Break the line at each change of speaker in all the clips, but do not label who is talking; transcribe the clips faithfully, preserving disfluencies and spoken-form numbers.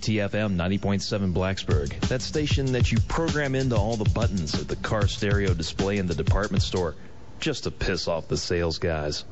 T F M ninety point seven Blacksburg, that station that you program into all the buttons of the car stereo display in the department store just to piss off the sales guys.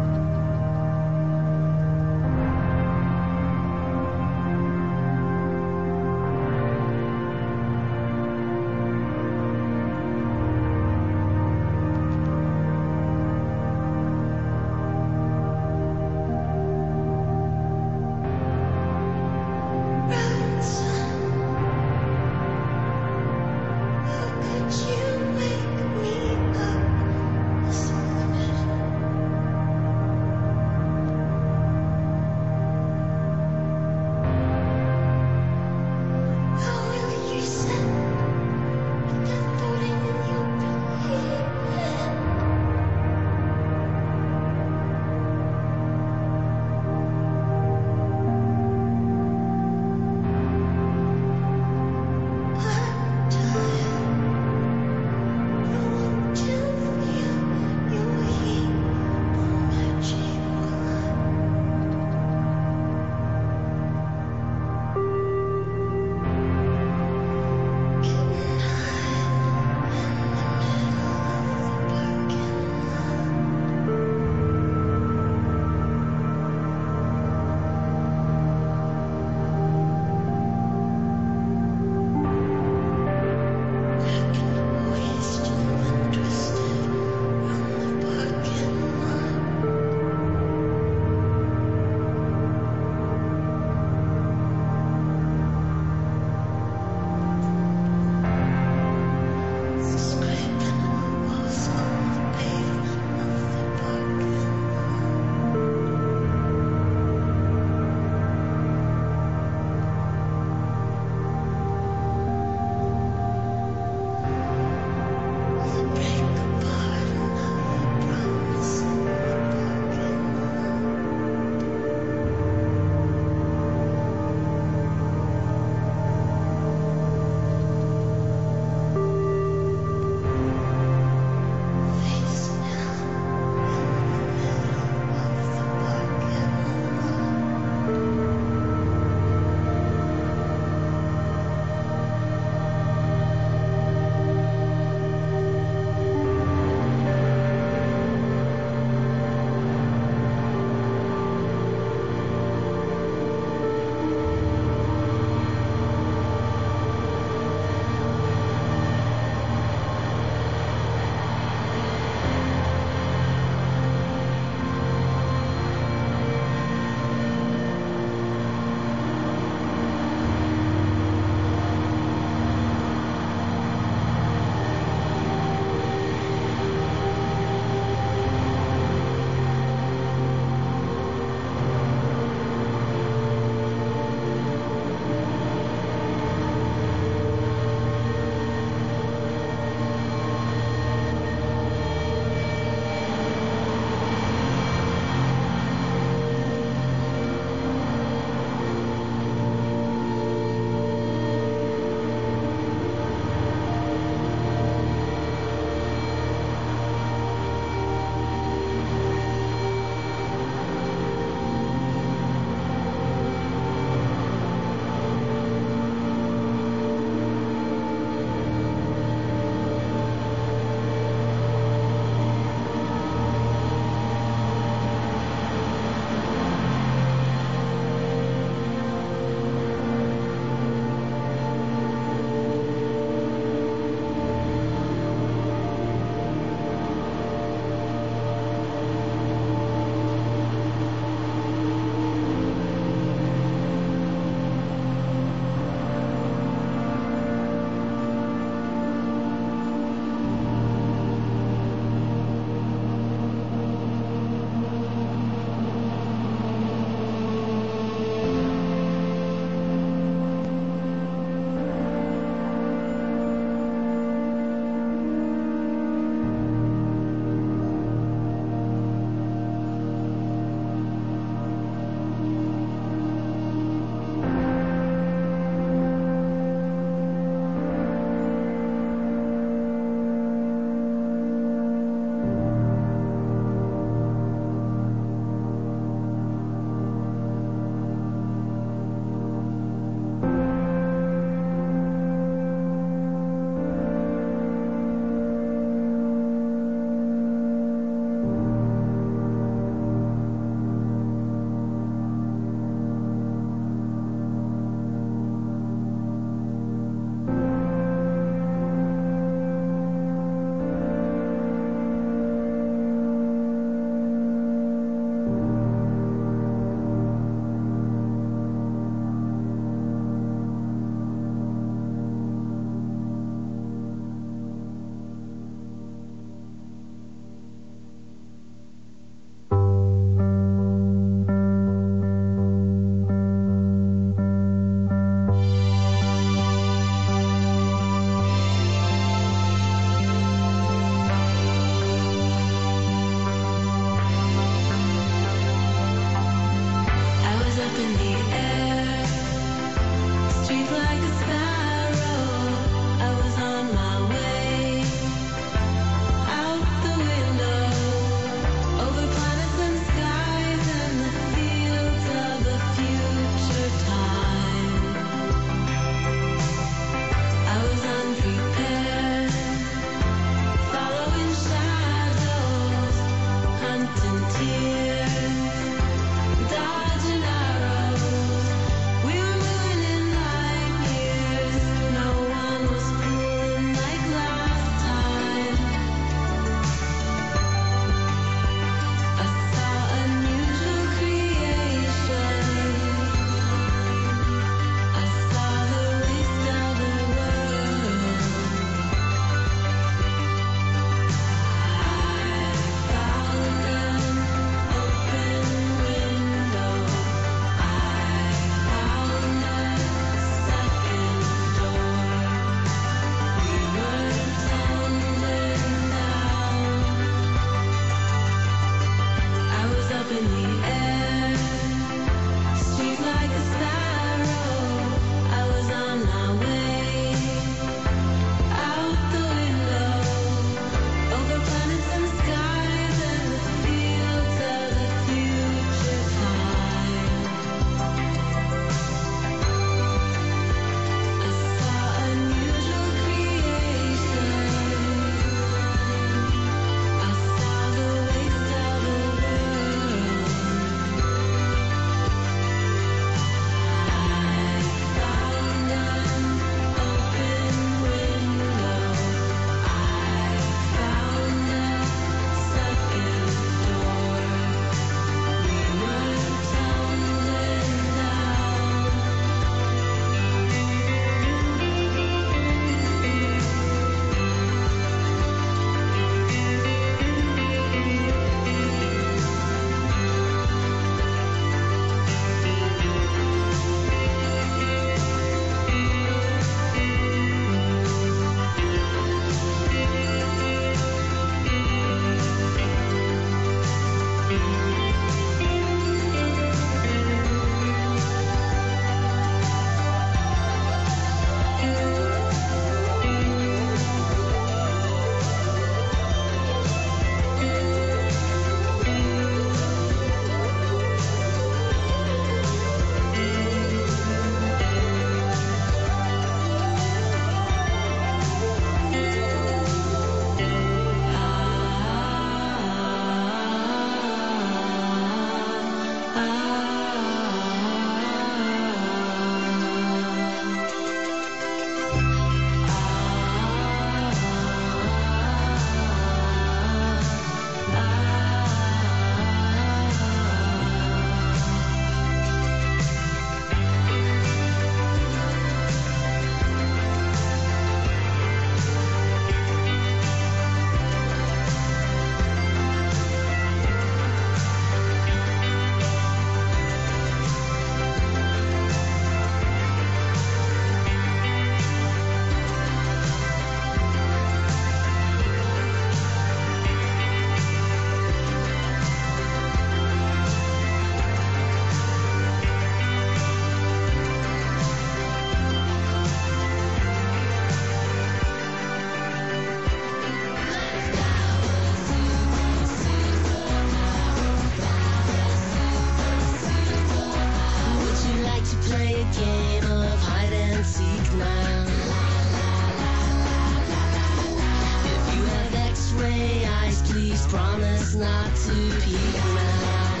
promise not to peek now.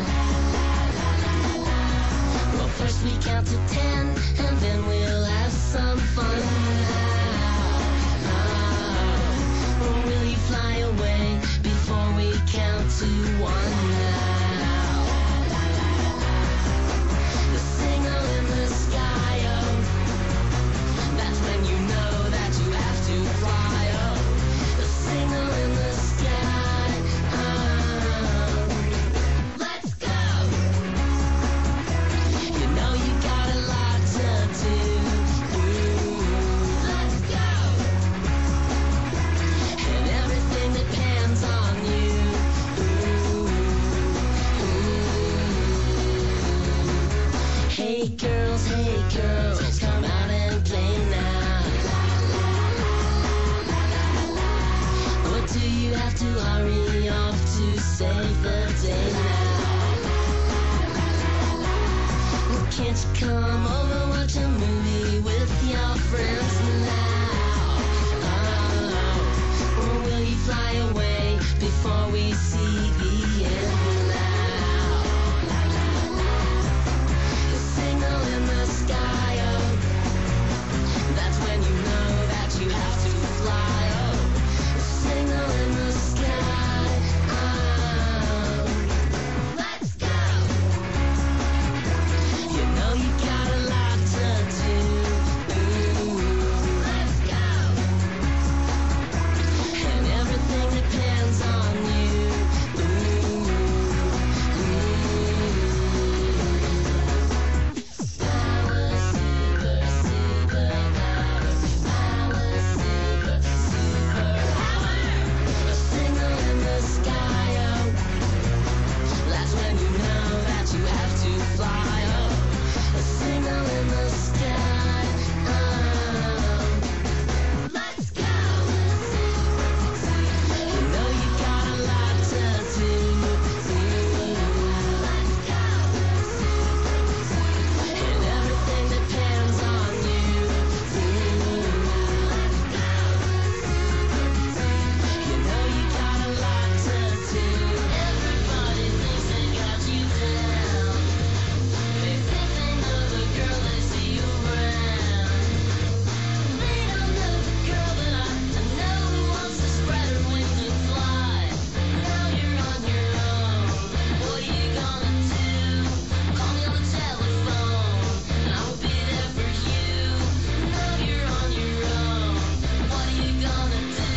Well, first we count to ten, and then we'll have some fun now. Or will you fly away before we count to one now? The signal in the sky, oh, that's when you know that you have to fly, oh. The signal in the sky, oh. Let's go. You know you got a lot to do. Ooh, let's go. And everything depends on you. Ooh, ooh. Hey girls, hey girls, come out and play now. Or do you have to hurry off to save the day now? Well, can't you come over, watch a movie with your friends now? Oh, or will you fly away before we see the end now? The signal in the sky, oh, that's when you know that you have to fly, oh. The signal in the sky, oh. Let's go. You know you got a lot to do. Ooh, let's go. And everything depends on you. Ooh, ooh. Power, super, super power. Power, super, super power. A signal in the sky, oh. That's when you know that you have to fly, oh. A signal in the sky, oh. Let's go. You know you got a lot to do. Let's go. And everything depends on you. Let's go. You know you got a lot to do. Everybody thinks they got you down. They think they know the girl they see around. They don't know the girl that I, I know who wants to spread her wings and fly. Now you're on your own. What are you gonna do? Call me on the telephone, and I will be there for you. Now you're on your own. What are you gonna do?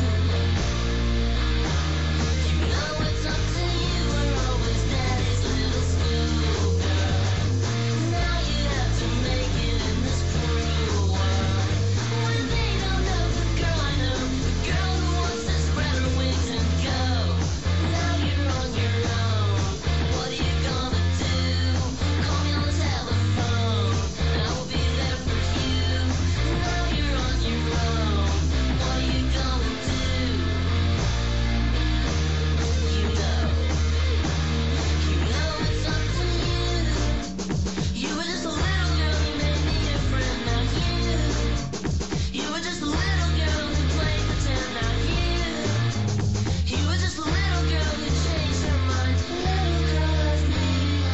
You know it's up to you. We're always daddy's little schoolgirl. Now you have to make it in this cruel world. When they don't know the girl I know, the girl who wants to spread her wings and go. Now you're on your own. What are you gonna do? Call me on the telephone, and I will be there for you. Now you're on your own. What are you gonna do? You know, you know it's up to you. You were just a little girl, you made me your friend. Now you, you were just a little girl who played pretend. Now you, you were just a little girl who changed her mind. Little girl left me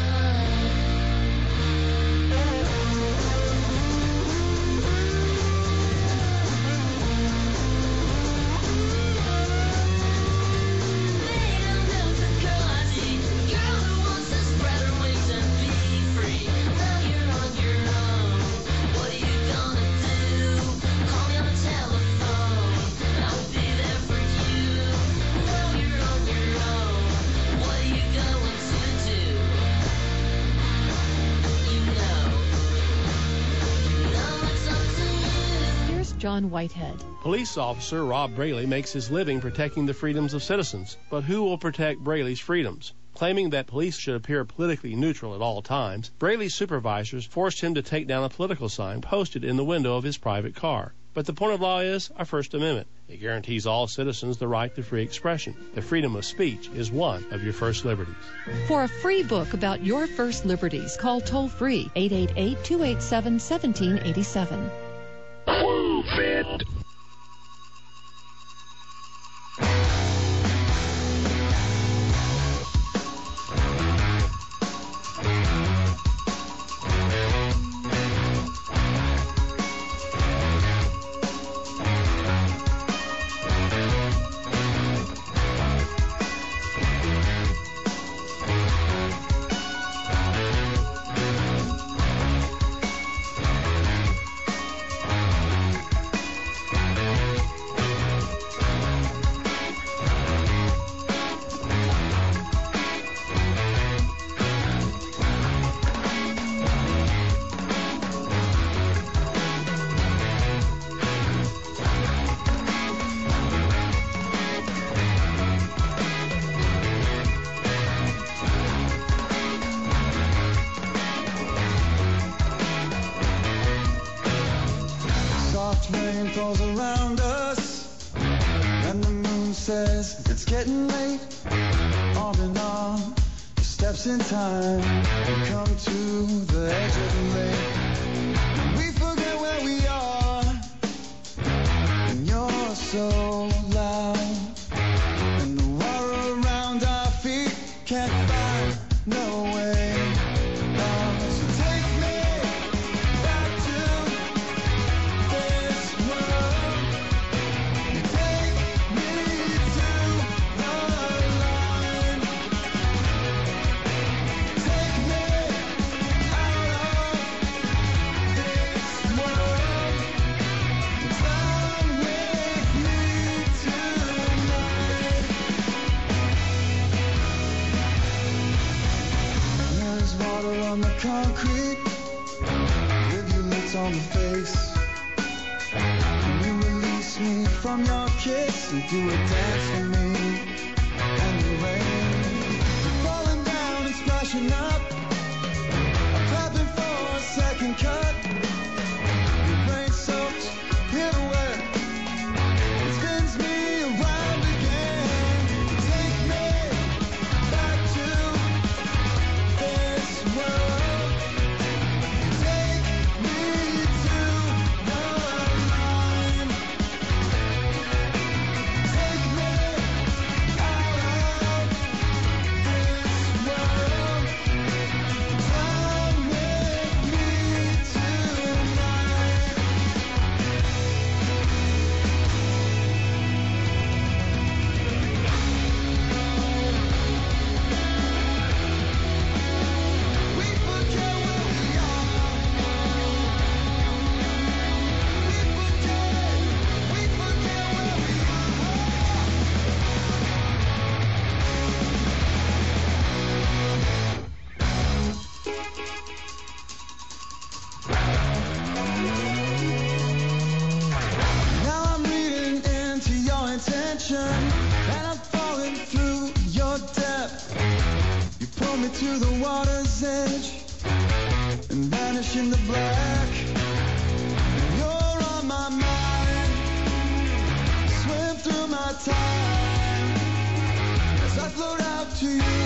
They don't know the girl I see, the girl who wants to spread her wings and be free. Now you're on your own. What are you gonna do? Call me on the telephone, and I will be there for you. Now you're on your own. What are you going to do? You know, you know it's up to you.
Here's John Whitehead.
Police officer Rob Braley makes his living protecting the freedoms of citizens. But who will protect Braley's freedoms? Claiming that police should appear politically neutral at all times, Braley's supervisors forced him to take down a political sign posted in the window of his private car. But the point of law is our First Amendment. It guarantees all citizens the right to free expression. The freedom of speech is one of your first liberties.
For a free book about your first liberties, call toll-free eight eight eight, two eight seven, one seven eight seven.
Move it. twinkles around us, and the moon says it's getting late. On and on, the steps in time come to the edge of the lake. We forget where we are, and you're so loud, and the water around our feet can't find no way out. So take me back to this world. You take me to the line. Take me out of this world. Down with me tonight. There's water on the concrete, rivulets on the face. And you release me from your kiss and do a dance for me. And the rain falling down and splashing up. I'm clapping for a second cut. Your rain soaks pirouette. It spins me around again. Take me back to this world. Take me to the line. Take me out of this world. Down with me tonight. We forget where we are. We forget, we forget where we are. Now I'm reading into your intention, and I'm falling through your depth. You pull me to the water's edge and vanish in the black. You're on my mind, swim through my time as I float out to you.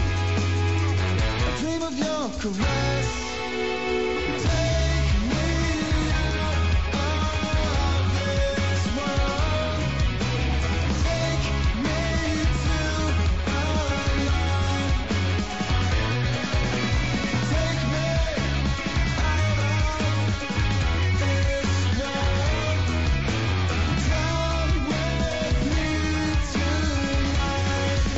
I dream of your caress. Take me out of this world. Take me to the line. Take me out of this world. Down with me tonight.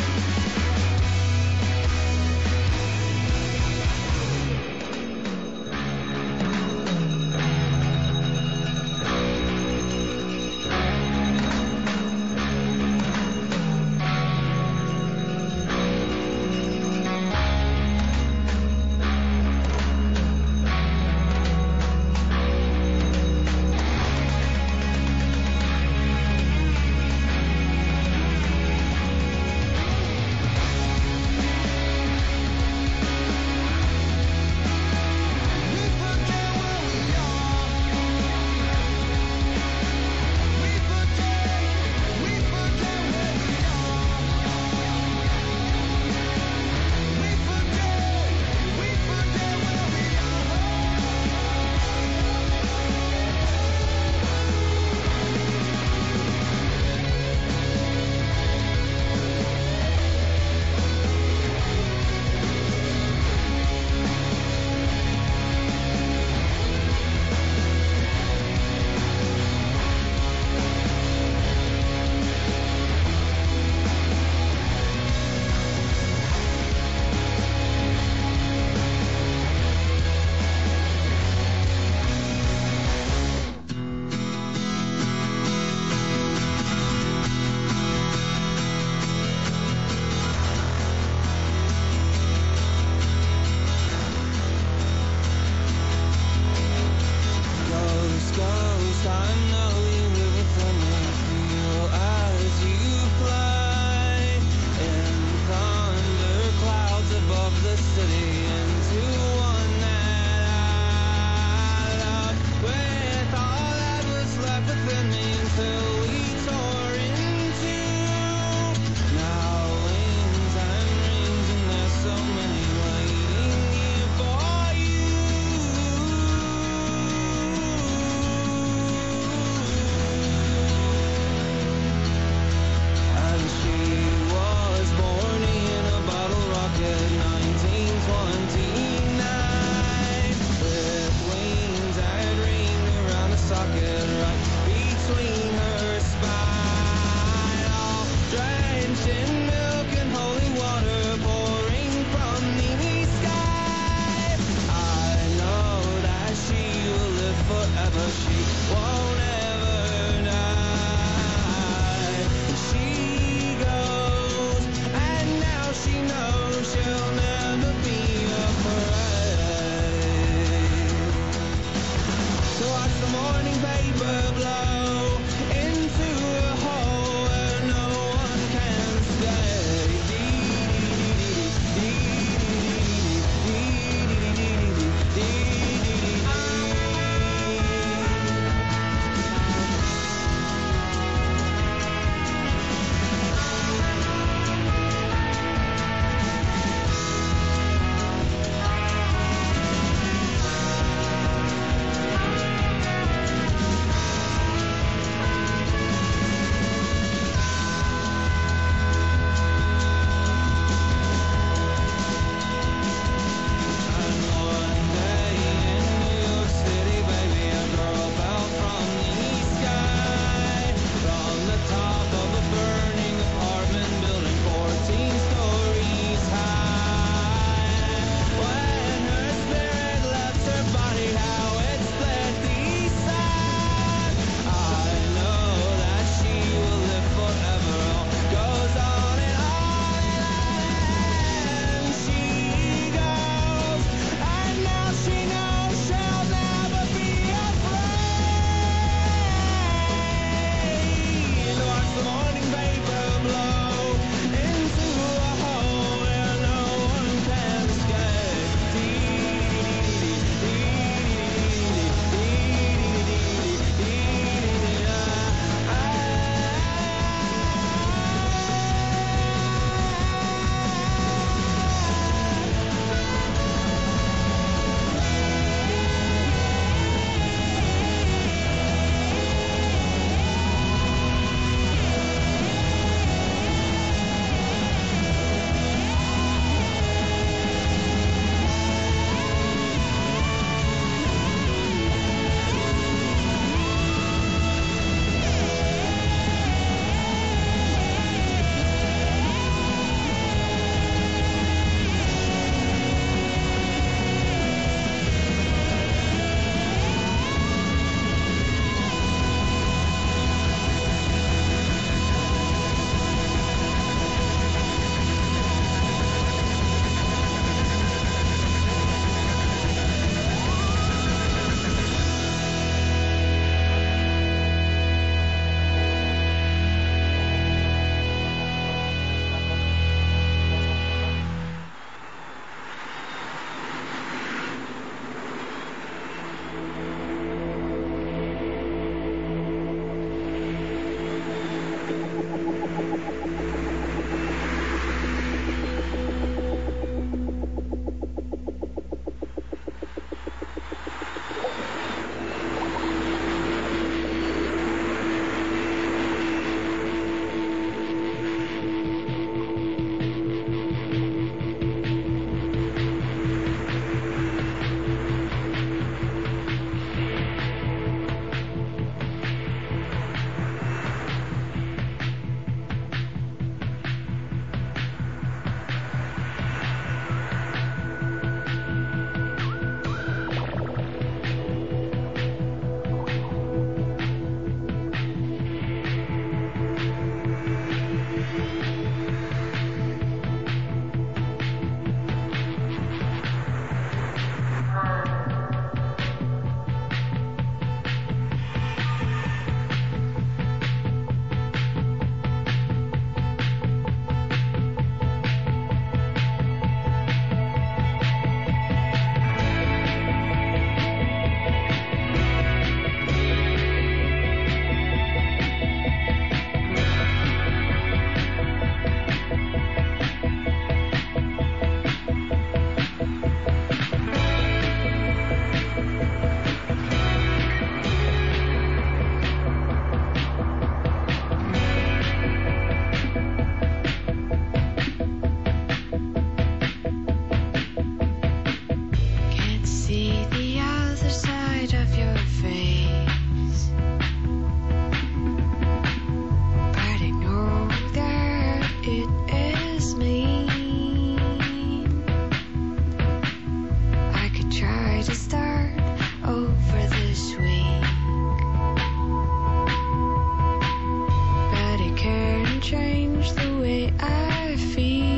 way I feel.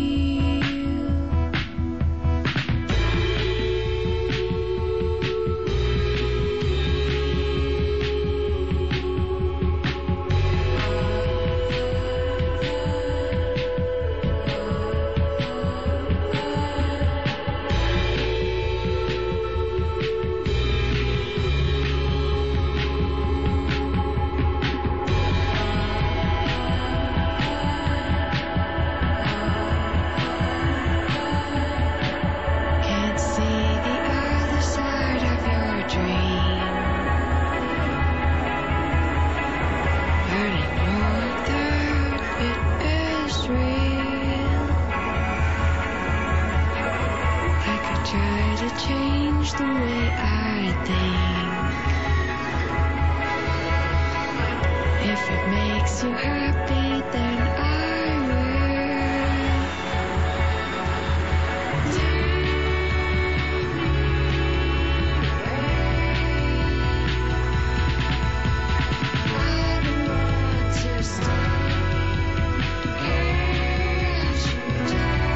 Can't see the other side of your dream, but I know that it is real. I could try to change the way I think. If it makes you happy, then I will. I don't want to stay. Can't you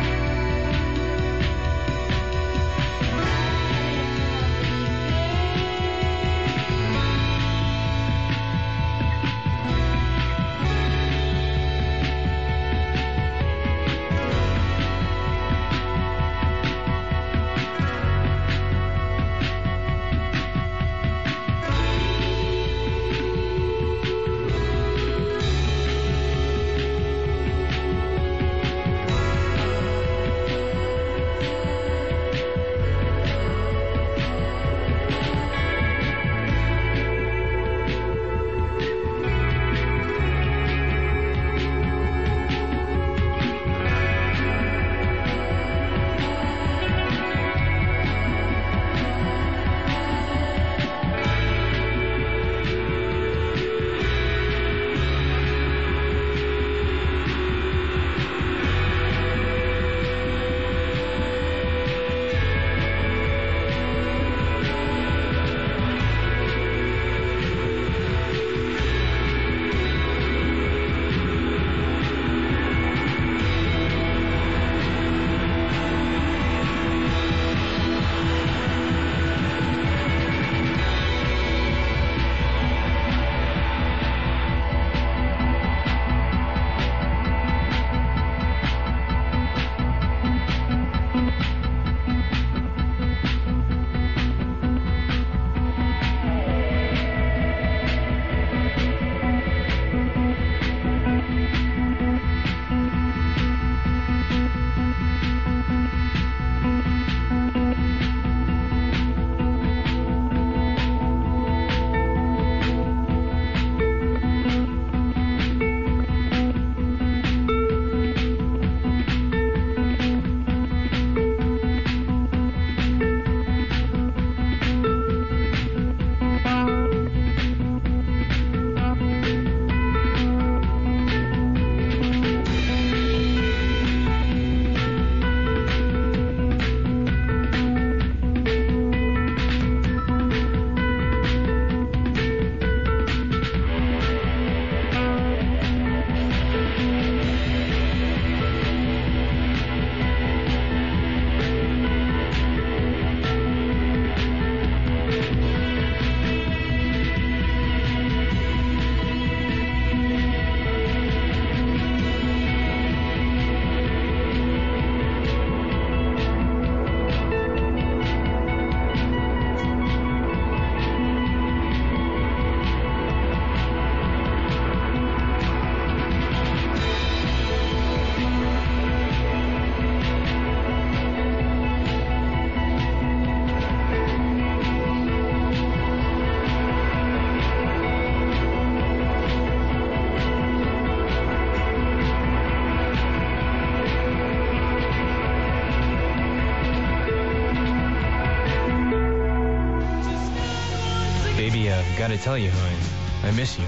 Gotta tell you, I, I miss you.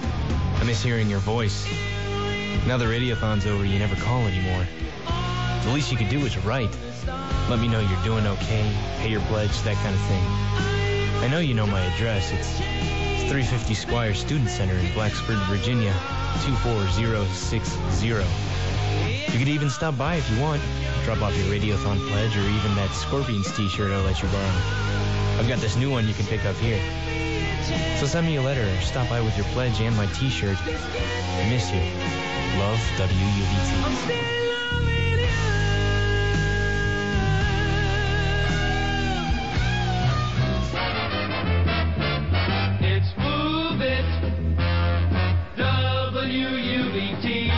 I miss hearing your voice. Now the radiothon's over, you never call anymore. The least you could do is write. Let me know you're doing okay, pay your pledge, that kind of thing. I know you know my address. It's, it's three fifty Squire Student Center in Blacksburg, Virginia. two four zero six zero. You could even stop by if you want. Drop off your Radiothon pledge or even that Scorpions t-shirt I'll let you borrow. I've got this new one you can pick up here. So send me a letter or stop by with your pledge and my t-shirt. I miss you. Love, W U V T.
It's Move It, W U V T.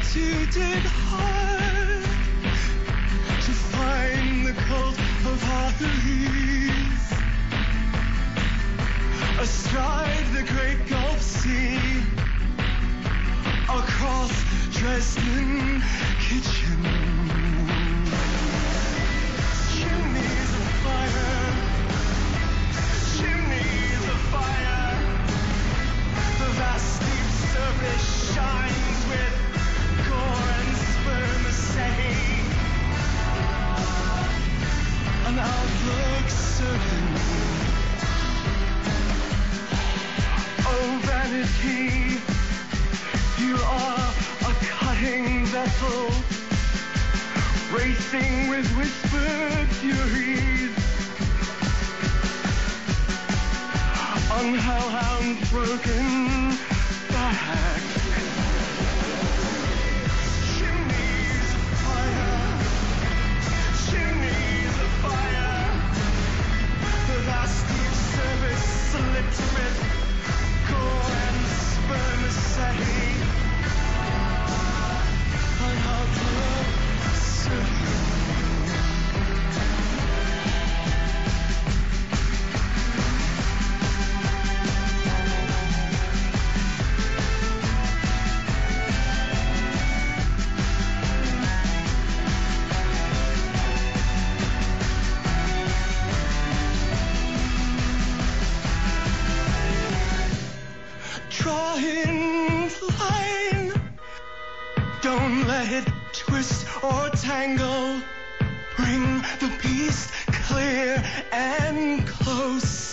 to dig hard to find the cult of Hercules astride the great Gulf Sea, across Dresden kitchen. Chimneys of fire, chimneys of fire. The vast deep surface shines with gore and spermaceti. An outlook certain. Oh, vanity, you are a cutting vessel, racing with whispered furies. On hellhound's broken back. Chimneys of fire, chimneys of fire. The vast deep service slipped with gore and spermaceti. An outlook certain. Drawing line, don't let it twist or tangle. Bring the beast clear and close,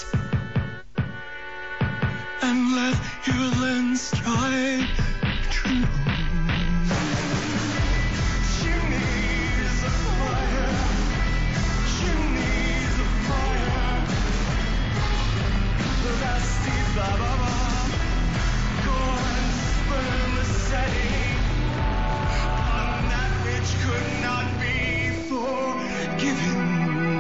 and let your lens strike true. Chimneys of fire, chimneys of fire. The rusty blah blah blah. On that which could not be forgiven.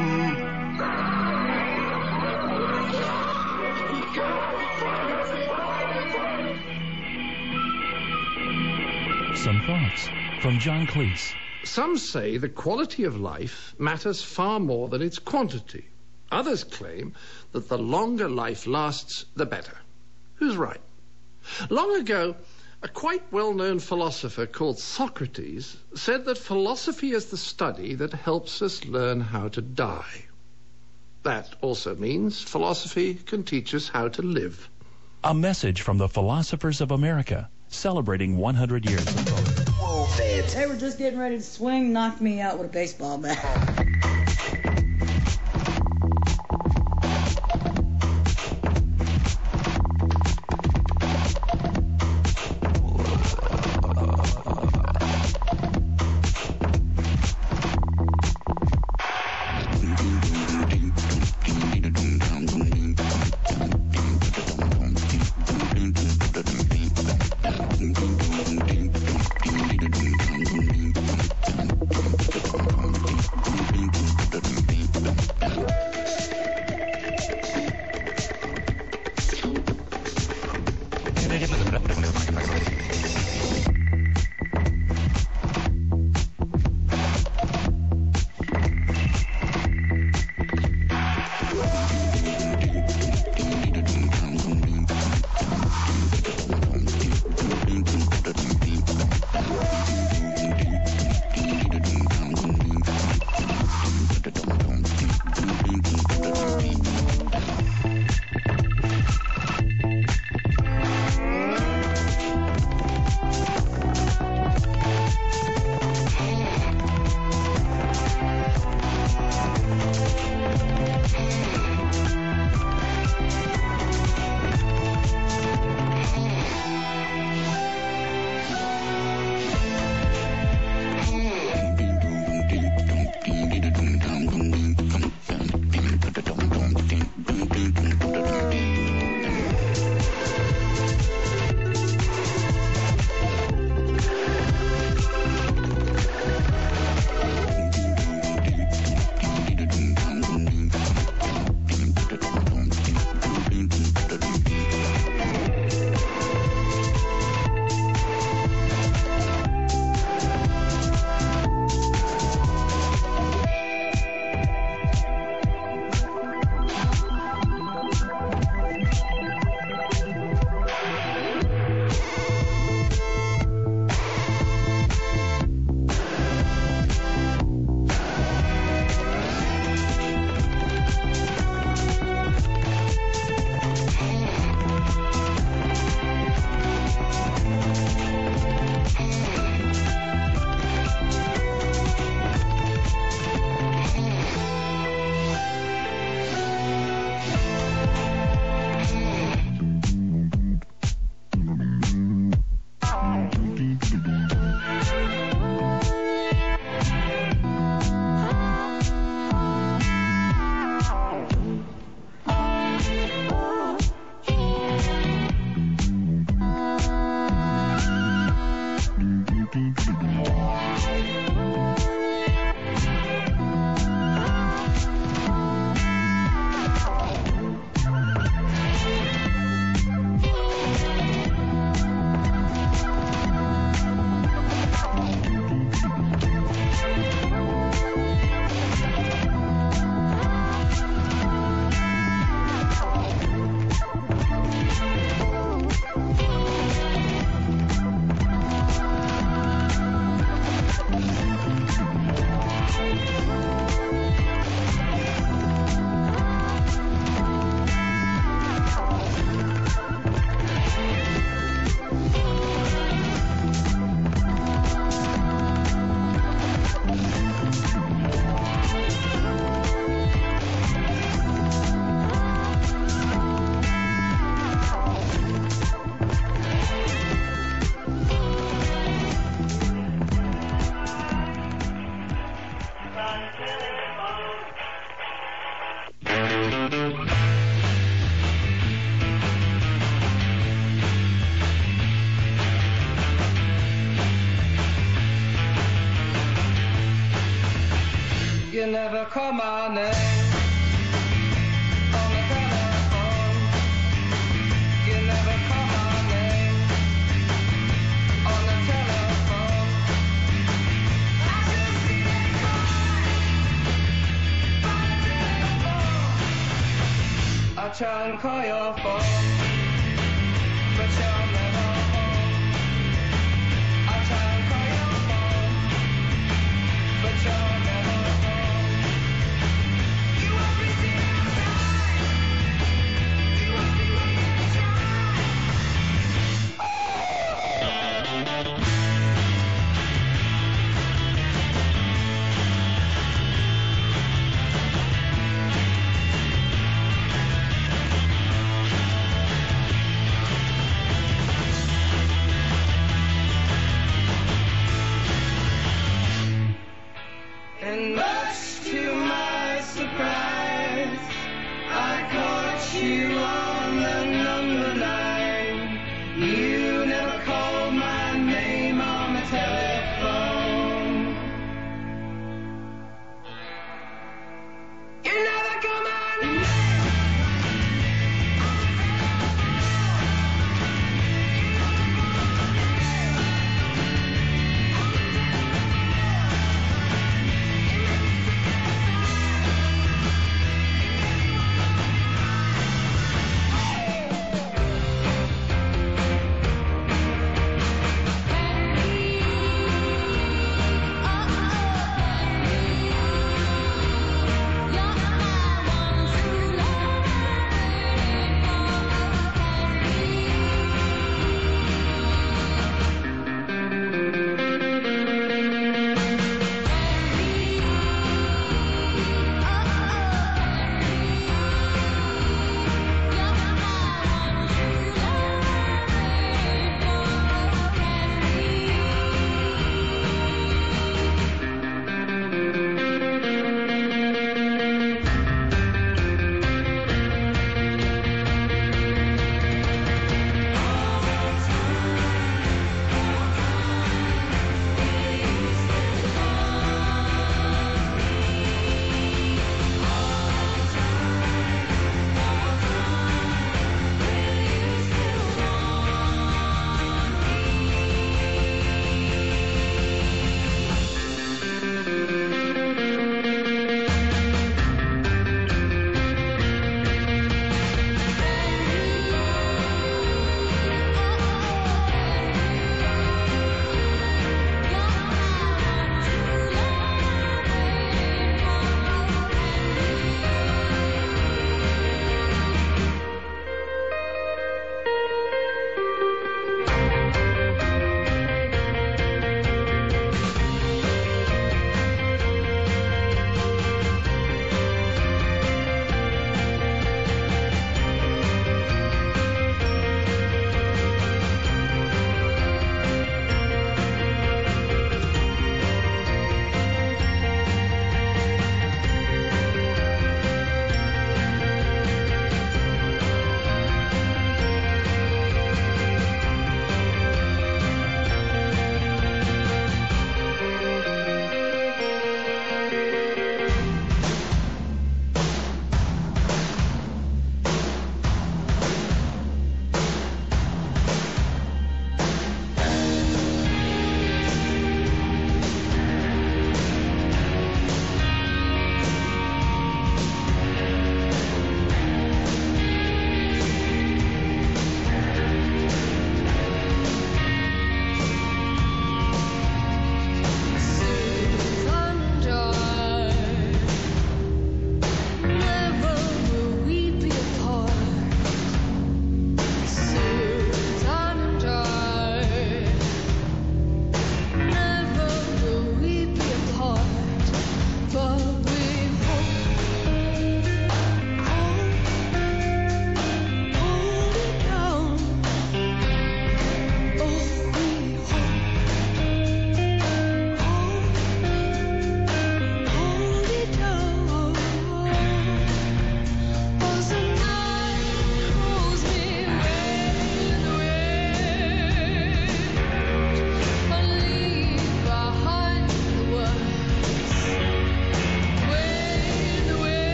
Some thoughts from John Cleese.
Some say the quality of life matters far more than its quantity. Others claim that the longer life lasts, the better. Who's right? Long ago, a quite well-known philosopher called Socrates said that philosophy is the study that helps us learn how to die. That also means philosophy can teach us how to live.
A message from the Philosophers of America, celebrating one hundred years of both.
They were just getting ready to swing, knocked me out with a baseball bat.
You never call my name on the telephone. You never call my name on the telephone. I just see that call on the telephone. I try and call your phone, but you're not.